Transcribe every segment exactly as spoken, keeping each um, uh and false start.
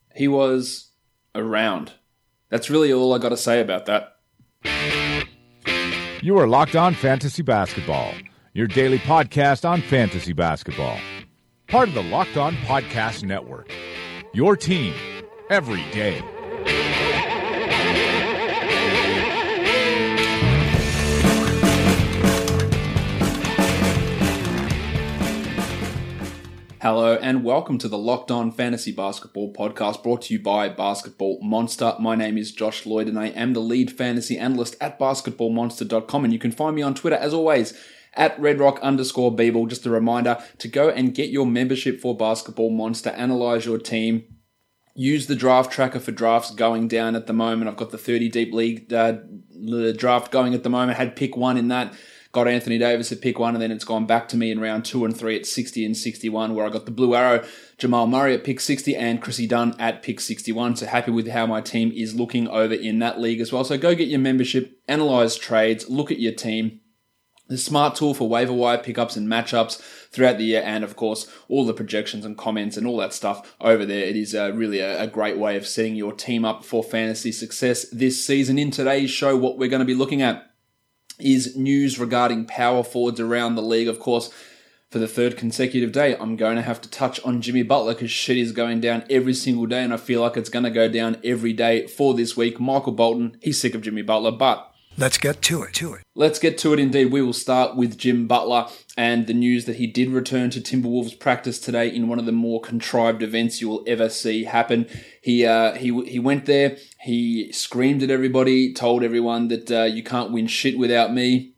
He was around. That's really all I got to say about that. You are Locked On Fantasy Basketball, your daily podcast on fantasy basketball. Part of the Locked On Podcast Network, your team every day. Hello and welcome to the Locked On Fantasy Basketball podcast brought to you by Basketball Monster. My name is Josh Lloyd and I am the lead fantasy analyst at basketball monster dot com, and you can find me on Twitter as always at redrock underscore Beeble. Just a reminder to go and get your membership for Basketball Monster, analyze your team. Use the draft tracker for drafts going down at the moment. I've got the thirty deep league uh, draft going at the moment. Had pick one in that. Got Anthony Davis at pick one, and then it's gone back to me in round two and three at sixty and sixty-one, where I got the Blue Arrow, Jamal Murray at pick sixty, and Chrissy Dunn at pick sixty-one. So happy with how my team is looking over in that league as well. So go get your membership, analyze trades, look at your team. The smart tool for waiver wire pickups and matchups throughout the year, and of course, all the projections and comments and all that stuff over there. It is uh, really a, a great way of setting your team up for fantasy success this season. In today's show, what we're going to be looking at is news regarding power forwards around the league. Of course, for the third consecutive day, I'm going to have to touch on Jimmy Butler because shit is going down every single day, and I feel like it's going to go down every day for this week. Michael Bolton, he's sick of Jimmy Butler, but let's get to it, to it. Let's get to it indeed. We will start with Jim Butler and the news that he did return to Timberwolves practice today in one of the more contrived events you will ever see happen. He uh, he he went there, he screamed at everybody, told everyone that uh, you can't win shit without me.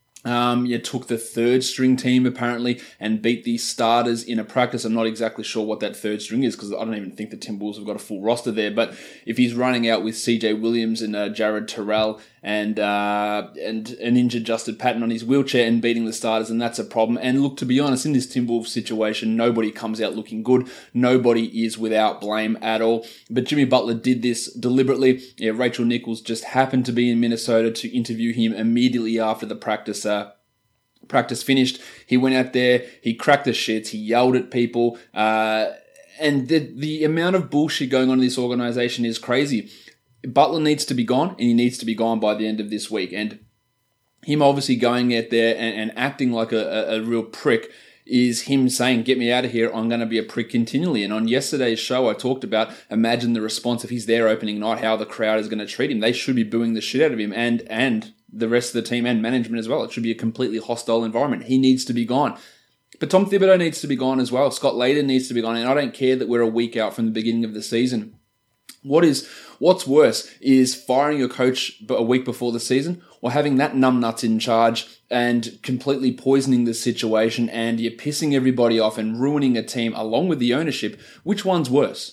Um, you took the third string team apparently and beat the starters in a practice. I'm not exactly sure what that third string is because I don't even think the Timberwolves have got a full roster there. But if he's running out with C J Williams and uh, Jared Terrell and uh, and an injured Justin Patton on his wheelchair and beating the starters, and that's a problem. And look, to be honest, in this Timberwolves situation, nobody comes out looking good. Nobody is without blame at all. But Jimmy Butler did this deliberately. Yeah, Rachel Nichols just happened to be in Minnesota to interview him immediately after the practice uh, practice finished. He went out there, he cracked the shits, he yelled at people, uh, and the the amount of bullshit going on in this organization is crazy. Butler needs to be gone, and he needs to be gone by the end of this week. And him obviously going out there and, and acting like a, a, a real prick is him saying, get me out of here, I'm going to be a prick continually. And on yesterday's show, I talked about, imagine the response if he's there opening night, how the crowd is going to treat him. They should be booing the shit out of him and and the rest of the team and management as well. It should be a completely hostile environment. He needs to be gone. But Tom Thibodeau needs to be gone as well. Scott Layden needs to be gone. And I don't care that we're a week out from the beginning of the season. What is what's worse is firing your coach a week before the season, or having that numbnuts in charge and completely poisoning the situation, and you're pissing everybody off and ruining a team along with the ownership. Which one's worse?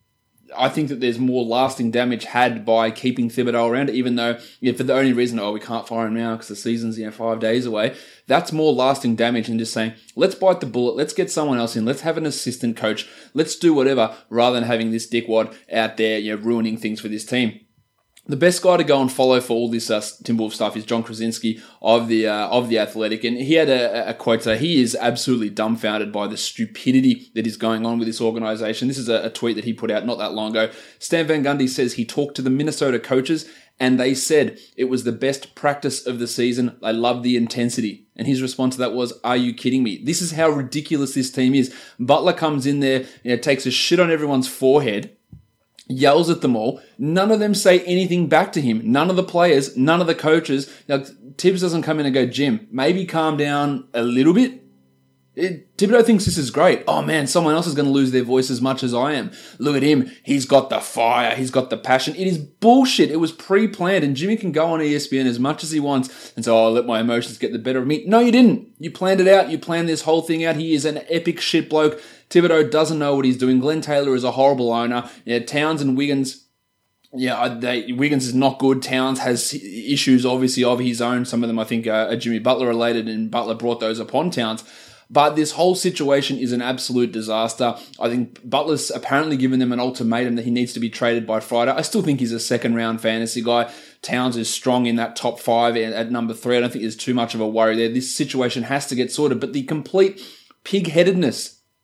I think that there's more lasting damage had by keeping Thibodeau around, even though, yeah, for the only reason, oh, we can't fire him now because the season's, you know, five days away. That's more lasting damage than just saying, let's bite the bullet, let's get someone else in, let's have an assistant coach, let's do whatever, rather than having this dickwad out there, you know, ruining things for this team. The best guy to go and follow for all this uh, Timberwolves stuff is John Krasinski of the uh, of the Athletic, and he had a, a quote today. He is absolutely dumbfounded by the stupidity that is going on with this organization. This is a, a tweet that he put out not that long ago. Stan Van Gundy says he talked to the Minnesota coaches, and they said it was the best practice of the season. They love the intensity. And his response to that was, are you kidding me? This is how ridiculous this team is. Butler comes in there, you know, takes a shit on everyone's forehead, yells at them all. None of them say anything back to him. None of the players, none of the coaches. Now, Tibbs doesn't come in and go, Jim, maybe calm down a little bit. It, Thibodeau thinks this is great. Oh man, someone else is going to lose their voice as much as I am. Look at him. He's got the fire. He's got the passion. It is bullshit. It was pre-planned, and Jimmy can go on E S P N as much as he wants and say, oh, I'll let my emotions get the better of me. No, you didn't. You planned it out. You planned this whole thing out. He is an epic shit bloke. Thibodeau doesn't know what he's doing. Glenn Taylor is a horrible owner. Yeah, Towns and Wiggins, yeah, they, Wiggins is not good. Towns has issues, obviously, of his own. Some of them, I think, are, are Jimmy Butler related, and Butler brought those upon Towns. But this whole situation is an absolute disaster. I think Butler's apparently given them an ultimatum that he needs to be traded by Friday. I still think he's a second-round fantasy guy. Towns is strong in that top five at number three. I don't think there's too much of a worry there. This situation has to get sorted. But the complete pig-headedness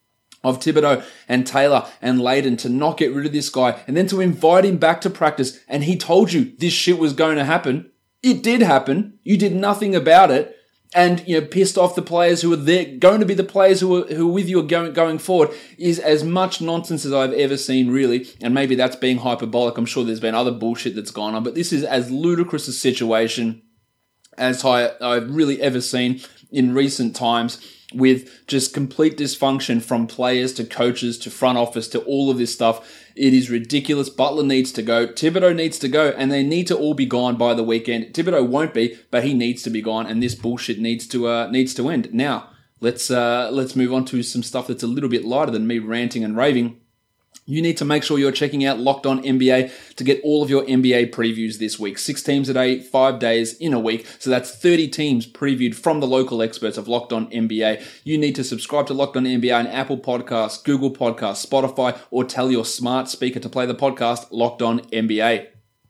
of Thibodeau and Taylor and Layden to not get rid of this guy and then to invite him back to practice, and he told you this shit was going to happen. It did happen. You did nothing about it. And, you know, pissed off the players who are there, going to be the players who are, who are with you going, going forward is as much nonsense as I've ever seen, really. And maybe that's being hyperbolic. I'm sure there's been other bullshit that's gone on, but this is as ludicrous a situation as I, I've really ever seen in recent times, with just complete dysfunction from players to coaches to front office to all of this stuff. It is ridiculous. Butler needs to go. Thibodeau needs to go, and they need to all be gone by the weekend. Thibodeau won't be, but he needs to be gone, and this bullshit needs to uh, needs to end. Now, let's uh, let's move on to some stuff that's a little bit lighter than me ranting and raving. You need to make sure you're checking out Locked On N B A to get all of your N B A previews this week. Six teams a day, five days in a week. So that's thirty teams previewed from the local experts of Locked On N B A. You need to subscribe to Locked On N B A on Apple Podcasts, Google Podcasts, Spotify, or tell your smart speaker to play the podcast Locked On N B A.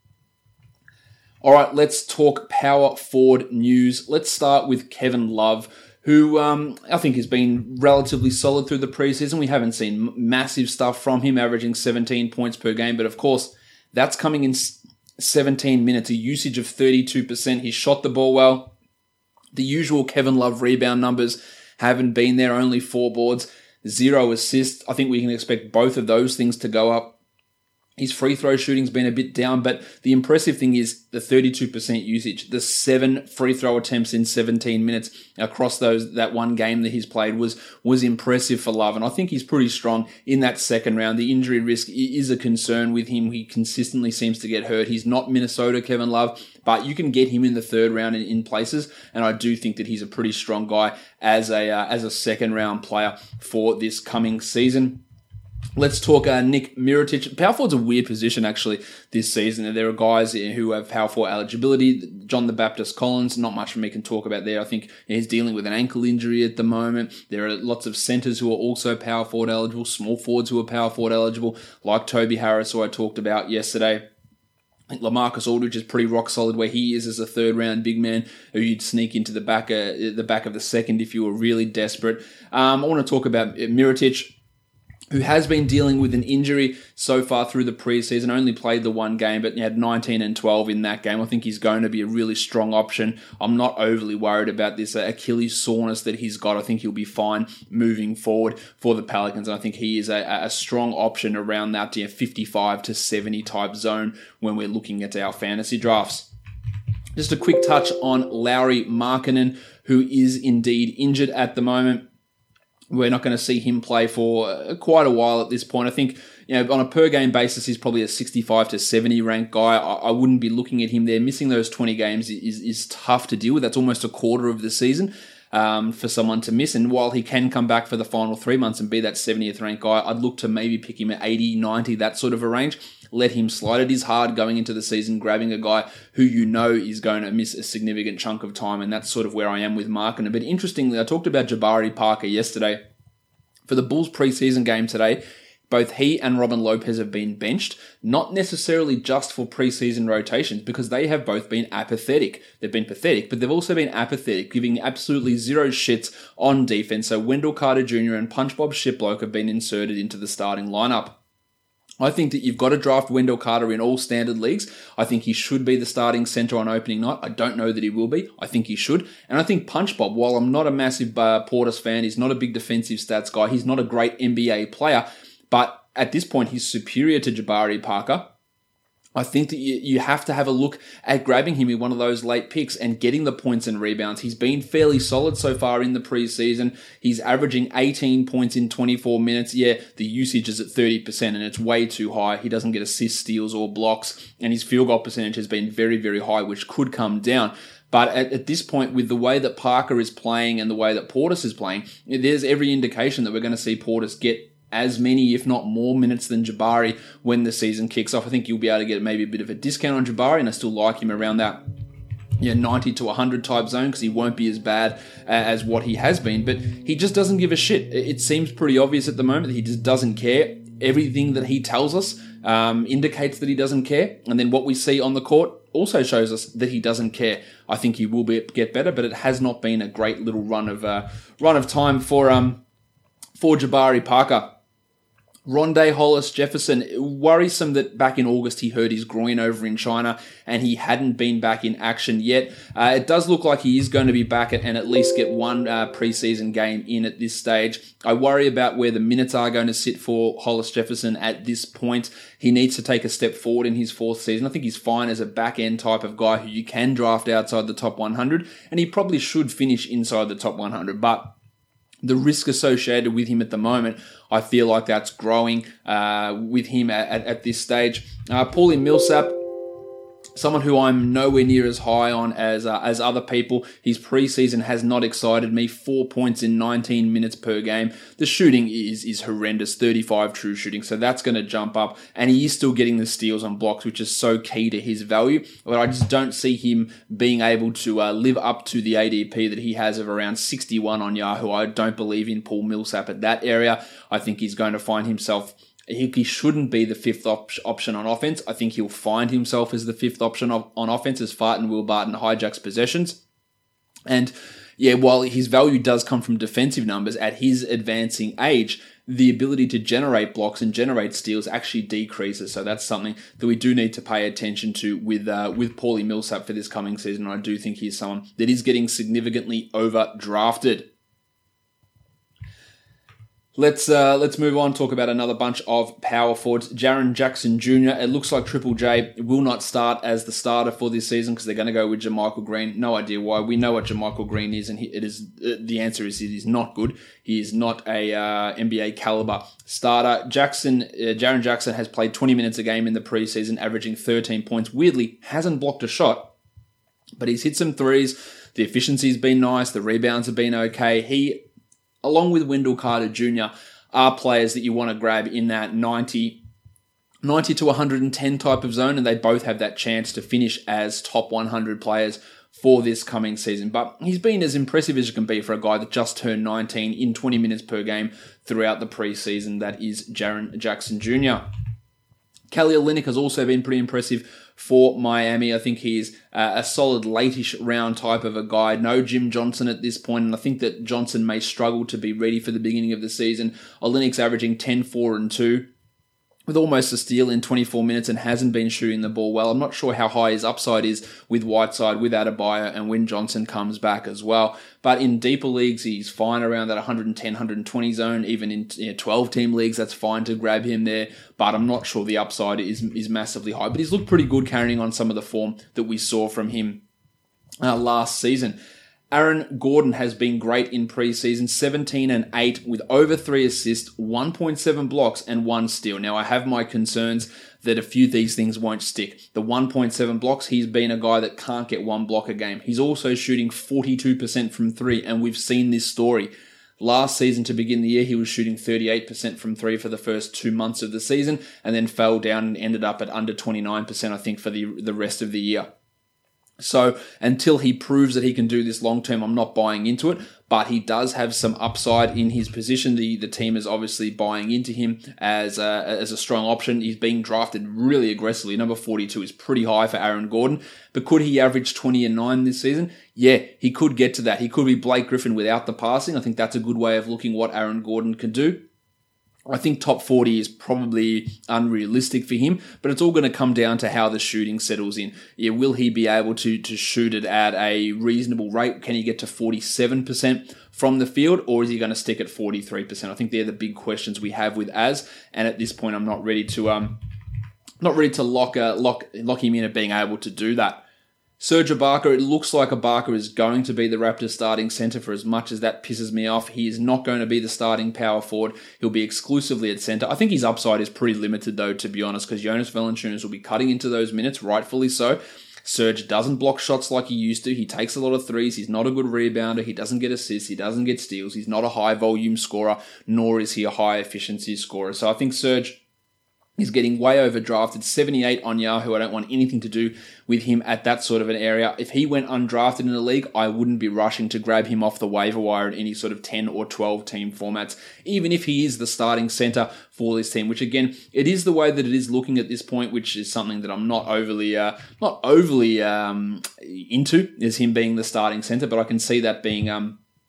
All right, let's talk power forward news. Let's start with Kevin Love, who um, I think has been relatively solid through the preseason. We haven't seen m- massive stuff from him, averaging seventeen points per game. But of course, that's coming in seventeen minutes, a usage of thirty-two percent. He shot the ball well. The usual Kevin Love rebound numbers haven't been there, only four boards, zero assists. I think we can expect both of those things to go up. His free throw shooting's been a bit down, but the impressive thing is the thirty-two percent usage. The seven free throw attempts in seventeen minutes across those that one game that he's played was was impressive for Love, and I think he's pretty strong in that second round. The injury risk is a concern with him. He consistently seems to get hurt. He's not Minnesota Kevin Love, but you can get him in the third round in, in places, and I do think that he's a pretty strong guy as a uh, as a second round player for this coming season. Let's talk uh, Nick Mirotic. Power forward's a weird position, actually, this season. There are guys who have power forward eligibility. John the Baptist Collins, not much for me can talk about there. I think he's dealing with an ankle injury at the moment. There are lots of centers who are also power forward eligible, small forwards who are power forward eligible, like Toby Harris, who I talked about yesterday. I think LaMarcus Aldridge is pretty rock solid where he is as a third round big man who you'd sneak into the back, uh, the back of the second if you were really desperate. Um, I want to talk about Mirotic, who has been dealing with an injury so far through the preseason, only played the one game, but he had nineteen and twelve in that game. I think he's going to be a really strong option. I'm not overly worried about this Achilles soreness that he's got. I think he'll be fine moving forward for the Pelicans. And I think he is a, a strong option around that you know, fifty-five to seventy type zone when we're looking at our fantasy drafts. Just a quick touch on Lauri Markkanen, who is indeed injured at the moment. We're not going to see him play for quite a while at this point. I think, you know, on a per game basis, he's probably a sixty-five to seventy ranked guy. I, I wouldn't be looking at him there. Missing those twenty games is, is tough to deal with. That's almost a quarter of the season um, for someone to miss. And while he can come back for the final three months and be that seventieth ranked guy, I'd look to maybe pick him at eighty, ninety, that sort of a range. Let him slide. It is hard going into the season, grabbing a guy who you know is going to miss a significant chunk of time, and that's sort of where I am with Markkanen. But interestingly, I talked about Jabari Parker yesterday. For the Bulls preseason game today, both he and Robin Lopez have been benched, not necessarily just for preseason rotations, because they have both been apathetic. They've been pathetic, but they've also been apathetic, giving absolutely zero shits on defense. So Wendell Carter Junior and Punch Bob Shiplock have been inserted into the starting lineup. I think that you've got to draft Wendell Carter in all standard leagues. I think he should be the starting center on opening night. I don't know that he will be. I think he should. And I think Punch Bob, while I'm not a massive uh, Portis fan, he's not a big defensive stats guy, he's not a great N B A player, but at this point he's superior to Jabari Parker. I think that you, you have to have a look at grabbing him in one of those late picks and getting the points and rebounds. He's been fairly solid so far in the preseason. He's averaging eighteen points in twenty-four minutes. Yeah, the usage is at thirty percent and it's way too high. He doesn't get assists, steals, or blocks. And his field goal percentage has been very, very high, which could come down. But at, at this point, with the way that Parker is playing and the way that Portis is playing, there's every indication that we're going to see Portis get as many, if not more, minutes than Jabari when the season kicks off. I think you'll be able to get maybe a bit of a discount on Jabari, and I still like him around that yeah, ninety to one hundred type zone because he won't be as bad as what he has been. But he just doesn't give a shit. It seems pretty obvious at the moment that he just doesn't care. Everything that he tells us um, indicates that he doesn't care. And then what we see on the court also shows us that he doesn't care. I think he will be, get better, but it has not been a great little run of uh, run of time for um. For Jabari Parker, Rondé Hollis Jefferson, worrisome that back in August he hurt his groin over in China and he hadn't been back in action yet. Uh, it does look like he is going to be back and at least get one uh, preseason game in at this stage. I worry about where the minutes are going to sit for Hollis Jefferson at this point. He needs to take a step forward in his fourth season. I think he's fine as a back-end type of guy who you can draft outside the top one hundred, and he probably should finish inside the top one hundred, but the risk associated with him at the moment, I feel like that's growing uh, with him at, at, at this stage. Uh, Paulie Millsap, someone who I'm nowhere near as high on as uh, as other people. His preseason has not excited me. Four points in nineteen minutes per game. The shooting is is horrendous, thirty-five true shooting, so that's going to jump up. And he is still getting the steals on blocks, which is so key to his value. But I just don't see him being able to uh, live up to the A D P that he has of around sixty-one on Yahoo. I don't believe in Paul Millsap at that area. I think he's going to find himself... He, he shouldn't be the fifth op- option on offense. I think he'll find himself as the fifth option of, on offense as Farton Will Barton hijacks possessions. And yeah, while his value does come from defensive numbers, at his advancing age, the ability to generate blocks and generate steals actually decreases. So that's something that we do need to pay attention to with uh, with Paulie Millsap for this coming season. I do think he's someone that is getting significantly overdrafted. Let's uh, let's move on, talk about another bunch of power forwards. Jaren Jackson Junior It looks like Triple J will not start as the starter for this season because they're going to go with JaMychal Green. No idea why. We know what JaMychal Green is, and he, it is uh, the answer is he is not good. He is not a uh, N B A caliber starter. Jackson, uh, Jaren Jackson has played twenty minutes a game in the preseason, averaging thirteen points. Weirdly, hasn't blocked a shot, but he's hit some threes. The efficiency's been nice. The rebounds have been okay. He, along with Wendell Carter Junior, are players that you want to grab in that ninety, ninety to one hundred ten type of zone, and they both have that chance to finish as top one hundred players for this coming season. But he's been as impressive as you can be for a guy that just turned nineteen in twenty minutes per game throughout the preseason. That is Jaren Jackson Junior Kelly Olynyk has also been pretty impressive for Miami. I think he's uh, a solid late-ish round type of a guy. No Jim Johnson at this point, and I think that Johnson may struggle to be ready for the beginning of the season. Olynyk's averaging ten, four, and two. With almost a steal in twenty-four minutes and hasn't been shooting the ball well. I'm not sure how high his upside is with Whiteside, with Adebayo, and when Johnson comes back as well. But in deeper leagues, he's fine around that one ten, one twenty zone. Even in you know, twelve-team leagues, that's fine to grab him there. But I'm not sure the upside is, is massively high. But he's looked pretty good carrying on some of the form that we saw from him uh, last season. Aaron Gordon has been great in preseason, seventeen and eight with over three assists, one point seven blocks, and one steal. Now, I have my concerns that a few of these things won't stick. The one point seven blocks, he's been a guy that can't get one block a game. He's also shooting forty-two percent from three, and we've seen this story. Last season, to begin the year, he was shooting thirty-eight percent from three for the first two months of the season, and then fell down and ended up at under twenty-nine percent, I think, for the, the rest of the year. So until he proves that he can do this long term, I'm not buying into it, but he does have some upside in his position. The the team is obviously buying into him as a, as a strong option. He's being drafted really aggressively. Number forty-two is pretty high for Aaron Gordon, but could he average twenty and nine this season? Yeah, he could get to that. He could be Blake Griffin without the passing. I think that's a good way of looking what Aaron Gordon can do. I think top forty is probably unrealistic for him, but it's all going to come down to how the shooting settles in. Yeah, will he be able to to shoot it at a reasonable rate? Can he get to forty-seven percent from the field, or is he going to stick at forty-three percent? I think they're the big questions we have with Az, and at this point, I'm not ready to um not ready to lock uh, lock lock him in at being able to do that. Serge Ibaka, it looks like Ibaka is going to be the Raptors starting center. For as much as that pisses me off, he is not going to be the starting power forward. He'll be exclusively at center. I think his upside is pretty limited, though, to be honest, because Jonas Valanciunas will be cutting into those minutes, rightfully so. Serge doesn't block shots like he used to. He takes a lot of threes. He's not a good rebounder. He doesn't get assists. He doesn't get steals. He's not a high-volume scorer, nor is he a high-efficiency scorer. So I think Serge is getting way overdrafted, seventy-eight on Yahoo. I don't want anything to do with him at that sort of an area. If he went undrafted in the league, I wouldn't be rushing to grab him off the waiver wire in any sort of ten or twelve team formats, even if he is the starting center for this team, which again, it is the way that it is looking at this point, which is something that I'm not overly, uh, not overly um, into, is him being the starting center, but I can see that being um,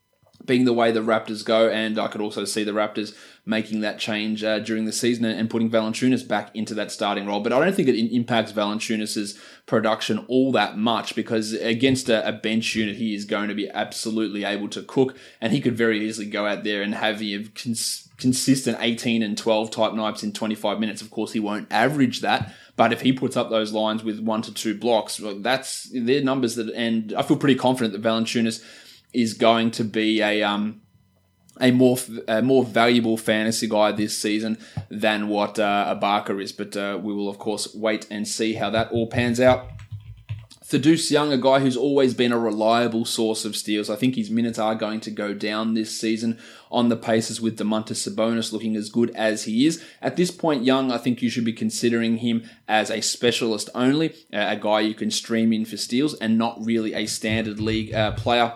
being the way the Raptors go, and I could also see the Raptors making that change uh, during the season and putting Valanciunas back into that starting role. But I don't think it impacts Valanciunas' production all that much, because against a, a bench unit, he is going to be absolutely able to cook, and he could very easily go out there and have you know, cons- consistent eighteen and twelve type nights in twenty-five minutes. Of course, he won't average that, but if he puts up those lines with one to two blocks, well, that's their numbers that, and I feel pretty confident that Valanciunas is going to be a um a more a more valuable fantasy guy this season than what uh, Ibaka is. But uh, we will of course wait and see how that all pans out. Thaddeus Young, a guy who's always been a reliable source of steals. I think his minutes are going to go down this season on the Pacers with Domantas Sabonis looking as good as he is. At this point, Young, I think you should be considering him as a specialist only, a guy you can stream in for steals and not really a standard league uh, player.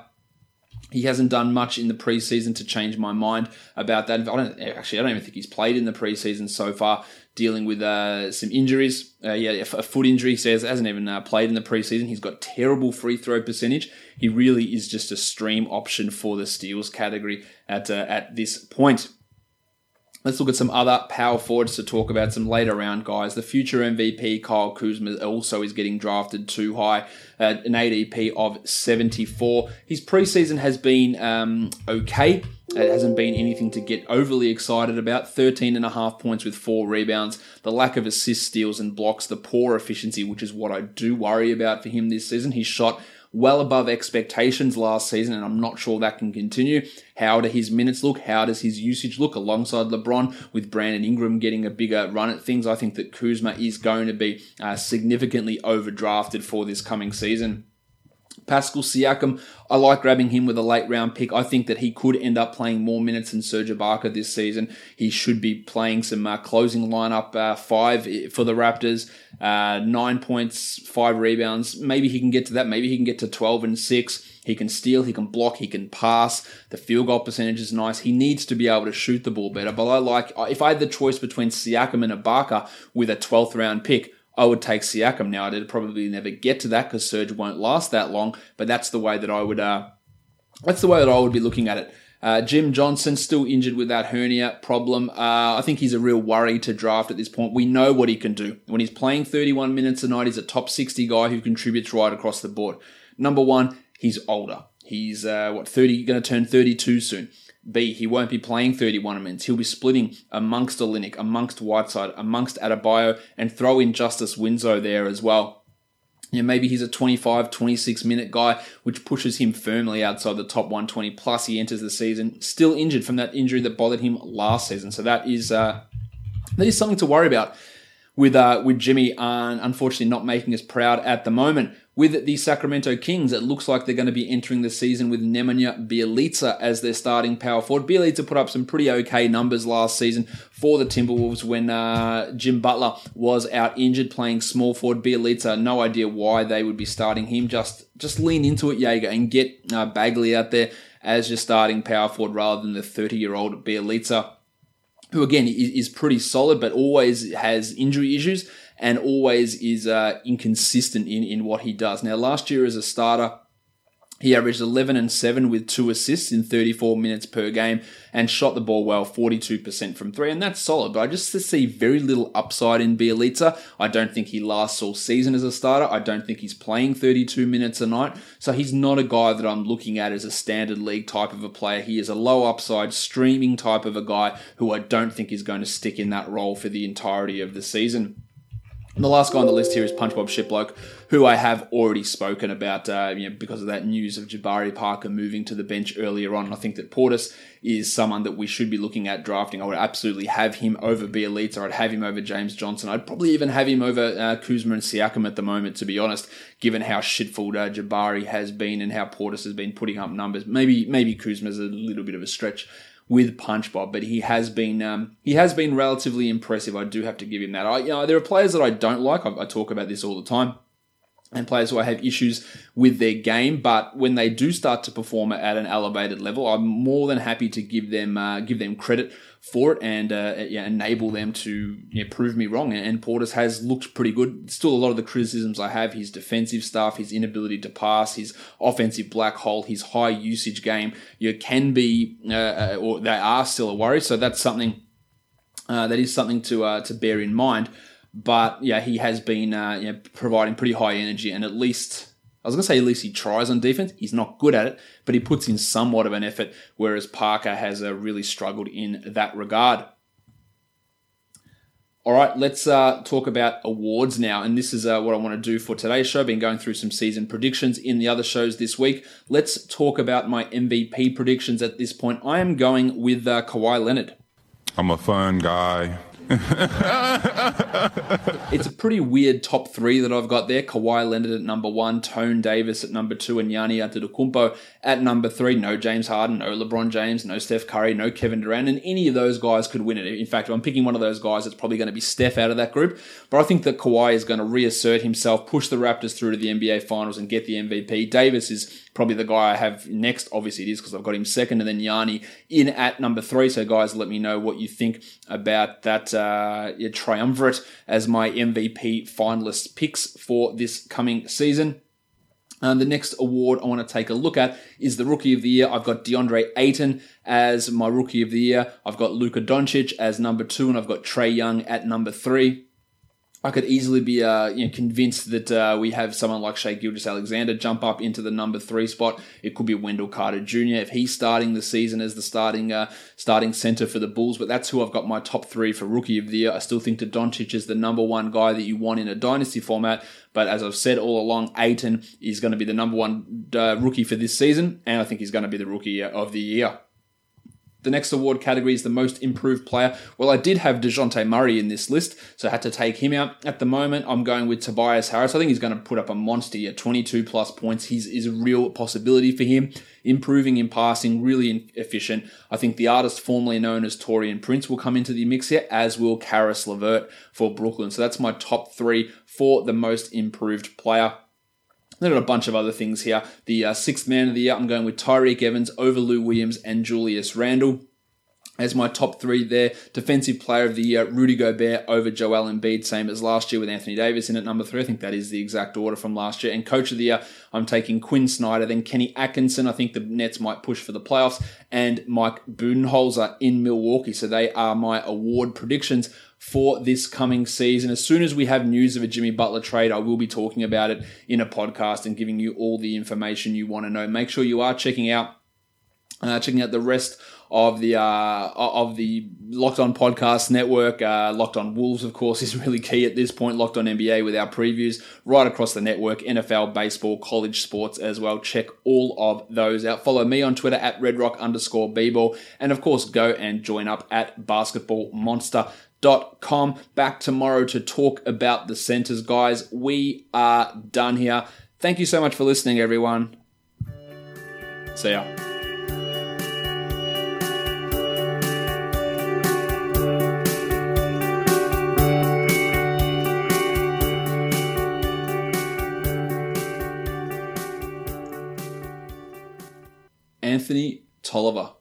He hasn't done much in the preseason to change my mind about that. I don't actually. I don't even think he's played in the preseason so far, dealing with uh, some injuries. Uh, yeah, a foot injury. He says hasn't even uh, played in the preseason. He's got terrible free throw percentage. He really is just a stream option for the steals category at uh, at this point. Let's look at some other power forwards to talk about, some later round guys. The future M V P, Kyle Kuzma, also is getting drafted too high, uh, an A D P of seventy-four. His preseason has been um, okay. It hasn't been anything to get overly excited about. thirteen and a half points with four rebounds. The lack of assists, steals, and blocks. The poor efficiency, which is what I do worry about for him this season. He shot well above expectations last season, and I'm not sure that can continue. How do his minutes look? How does his usage look alongside LeBron, with Brandon Ingram getting a bigger run at things? I think that Kuzma is going to be uh, significantly overdrafted for this coming season. Pascal Siakam, I like grabbing him with a late round pick. I think that he could end up playing more minutes than Serge Ibaka this season. He should be playing some uh, closing lineup uh, five for the Raptors, uh, nine points, five rebounds. Maybe he can get to that. Maybe he can get to twelve and six. He can steal, he can block, he can pass. The field goal percentage is nice. He needs to be able to shoot the ball better. But I like, if I had the choice between Siakam and Ibaka with a twelfth round pick, I would take Siakam. Now, I'd probably never get to that because Serge won't last that long, but that's the way that I would, uh, that's the way that I would be looking at it. Uh, Jim Johnson, still injured with that hernia problem. Uh, I think he's a real worry to draft at this point. We know what he can do. When he's playing thirty-one minutes a night, he's a top sixty guy who contributes right across the board. Number one, he's older. He's, uh, what, thirty, going to turn thirty-two soon. B, he won't be playing thirty-one minutes. He'll be splitting amongst Olynyk, amongst Whiteside, amongst Adebayo, and throw in Justice Winslow there as well. You know, maybe he's a twenty-five, twenty-six minute guy, which pushes him firmly outside the top one twenty. Plus, he enters the season still injured from that injury that bothered him last season. So that is uh, that is something to worry about with uh, with Jimmy, uh, unfortunately not making us proud at the moment. With the Sacramento Kings, it looks like they're going to be entering the season with Nemanja Bjelica as their starting power forward. Bjelica put up some pretty okay numbers last season for the Timberwolves when uh, Jim Butler was out injured playing small forward. Bjelica, no idea why they would be starting him. Just just lean into it, Jaeger, and get uh, Bagley out there as your starting power forward rather than the thirty-year-old Bjelica, who again is pretty solid but always has injury issues and always is uh, inconsistent in, in what he does. Now, last year as a starter, he averaged eleven and seven with two assists in thirty-four minutes per game and shot the ball well, forty-two percent from three, and that's solid. But I just see very little upside in Bjelica. I don't think he lasts all season as a starter. I don't think he's playing thirty-two minutes a night. So he's not a guy that I'm looking at as a standard league type of a player. He is a low upside, streaming type of a guy who I don't think is going to stick in that role for the entirety of the season. And the last guy on the list here is Punch Bob Shiplock, who I have already spoken about uh, you know, because of that news of Jabari Parker moving to the bench earlier on. And I think that Portis is someone that we should be looking at drafting. I would absolutely have him over Bjelica. I'd have him over James Johnson. I'd probably even have him over uh, Kuzma and Siakam at the moment, to be honest, given how shitful uh, Jabari has been and how Portis has been putting up numbers. Maybe maybe Kuzma's a little bit of a stretch with Punch Bob, but he has been um, he has been relatively impressive. I do have to give him that. I, you know, there are players that I don't like. I, I talk about this all the time. and players who I have issues with their game, but when they do start to perform at an elevated level, I'm more than happy to give them uh, give them credit for it and uh, yeah, enable them to yeah, prove me wrong. And Portis has looked pretty good. Still, a lot of the criticisms I have: his defensive stuff, his inability to pass, his offensive black hole, his high usage game, you know, can be uh, or they are still a worry. So that's something uh, that is something to uh, to bear in mind. But yeah, he has been uh, you know, providing pretty high energy, and at least, I was going to say at least he tries on defense. He's not good at it, but he puts in somewhat of an effort, whereas Parker has uh, really struggled in that regard. All right, let's uh, talk about awards now, and this is uh, what I want to do for today's show. I've been going through some season predictions in the other shows this week. Let's talk about my M V P predictions at this point. I am going with uh, Kawhi Leonard. I'm a fun guy. It's a pretty weird top three that I've got there. Kawhi Leonard at number one, Tone Davis at number two, and Giannis Antetokounmpo at number three. No James Harden, no LeBron James, no Steph Curry, no Kevin Durant, and any of those guys could win it. In fact, if I'm picking one of those guys, it's probably going to be Steph out of that group. But I think that Kawhi is going to reassert himself, push the Raptors through to the N B A Finals and get the M V P. Davis is probably the guy I have next. Obviously it is because I've got him second, and then Giannis in at number three. So guys, let me know what you think about that uh, triumvirate as my M V P finalist picks for this coming season. Um, the next award I want to take a look at is the Rookie of the Year. I've got DeAndre Ayton as my Rookie of the Year. I've got Luka Doncic as number two, and I've got Trae Young at number three. I could easily be uh, you know, convinced that uh, we have someone like Shai Gilgeous-Alexander jump up into the number three spot. It could be Wendell Carter Junior if he's starting the season as the starting uh, starting center for the Bulls. But that's who I've got my top three for Rookie of the Year. I still think that Doncic is the number one guy that you want in a dynasty format. But as I've said all along, Ayton is going to be the number one uh, rookie for this season, and I think he's going to be the Rookie of the Year. The next award category is the most improved player. Well, I did have DeJounte Murray in this list, so I had to take him out. At the moment, I'm going with Tobias Harris. I think he's going to put up a monster year, twenty-two plus points. He's is a real possibility for him. Improving in passing, really efficient. I think the artist formerly known as Taurean Prince will come into the mix here, as will Karis LeVert for Brooklyn. So that's my top three for the most improved player. There are a bunch of other things here. The uh, sixth man of the year, I'm going with Tyreek Evans over Lou Williams and Julius Randle. As my top three there, defensive player of the year, Rudy Gobert over Joel Embiid, same as last year with Anthony Davis in at number three. I think that is the exact order from last year. And coach of the year, I'm taking Quinn Snyder, then Kenny Atkinson. I think the Nets might push for the playoffs, and Mike Budenholzer in Milwaukee. So they are my award predictions for this coming season. As soon as we have news of a Jimmy Butler trade, I will be talking about it in a podcast and giving you all the information you want to know. Make sure you are checking out uh, checking out the rest of the uh, of the Locked On Podcast Network. Uh, Locked On Wolves, of course, is really key at this point. Locked On N B A with our previews right across the network. N F L, baseball, college sports as well. Check all of those out. Follow me on Twitter at redrock underscore bball. And of course, go and join up at basketball monster dot com. Back tomorrow to talk about the centers, guys. We are done here. Thank you so much for listening, everyone. See ya. Anthony Tolliver.